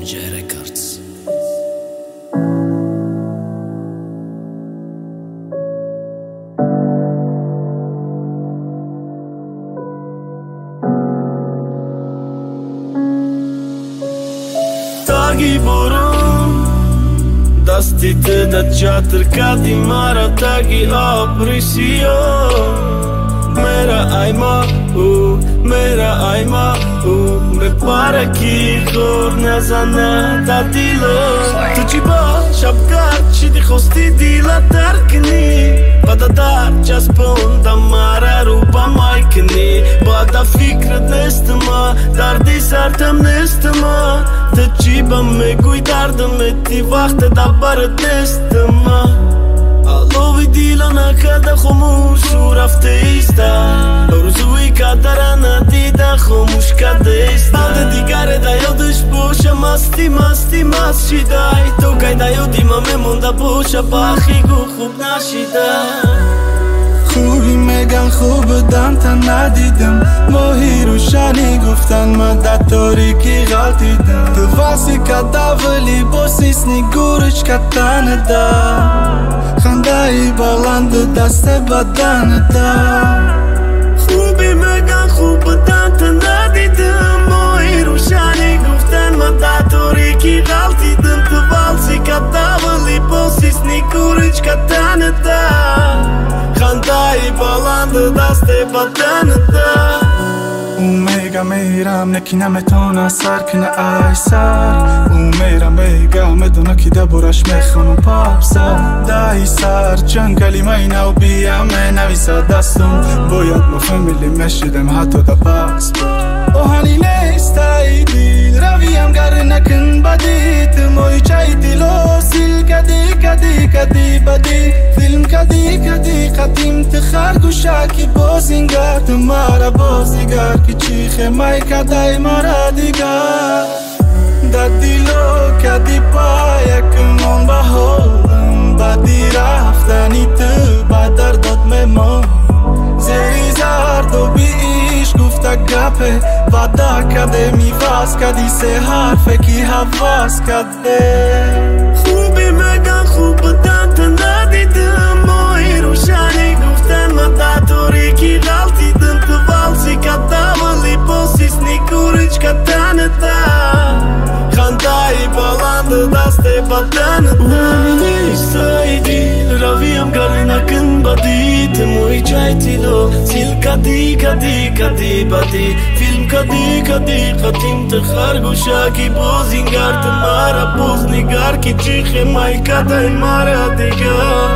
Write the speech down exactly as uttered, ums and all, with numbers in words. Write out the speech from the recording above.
J Records. Tagi boron Dastite da qatër kati mara tagi aprisio Mera ajma u, mera ajma u Me pare ki kur në zane ta dilo Të qiba shabgar që di khosti dila tërkni Pa da dar qas pun da mara rupa majkni Ba da fikret nështë ma, dar disartëm nështë ma Të qiba me kujdardëm me ti vakte da barët nështë ma Allovi dila na kada khomush u rafte ista Orzu i kadara na dida khomush kada ista Alde digare da jo dësh posha masti masti mas shidaj Tokaj da jo dima me monda posha Bakhi gu khub na shidaj خوبی میگن خوب دم تا ندیدم ماهی روشنی گفتن من در تاریکی غلطیدم تو واسی کدا ولی باسیس نگورش کتن دا خنده ای بلند دست بدن دا خوبی میگن خوب دم تا ندیدم ماهی روشنی گفتن من در تاریکی غلطیدم تو واسی کدا ولی باسیس نگورش کتن دا خندای بلند دست بدنتا اومیگا میرم نکی نمیتونه سر کنه ای سر اومیرم میگم میدونه که دبورش میخونم پاپ سر دای سر جنگلی مینه و بیام نویسه دستم باید مفهمیلی مشیدم حتی دا پاسپورت اوهانی نیست ای دیل رویم گر نکن بدید موی چای دیلو سیل کدی کدی کدی بدی فیلم کدی کدی قدیم تخرگوشه که بازینگر تمارا بازیگر که چیخه مای کدای مارا دیگر در دیلو کدی پایکمون بهولم بدی رفتنی تو بدر داد میمون زری زرد و بیش گفته گپه ودا کده میواز کدی سه حرفه کی حواز کده خوبی میگن خوب بودن تا ندیدم ماهی روشنی گفتن من در تاریکی غلطیدم تو والسی کدم ولی باسیس نگورش کتن دا خندای بلند دست بدن دا نیست ای دیل رویم گر نکن بدید موی چای تیلو سیل کدی کدی کدی بدی فیلم کدی کدی قدیم تخرگوشه کی بازینگر تمارا باز نگر کی چیخه مای کدای مارا دیگر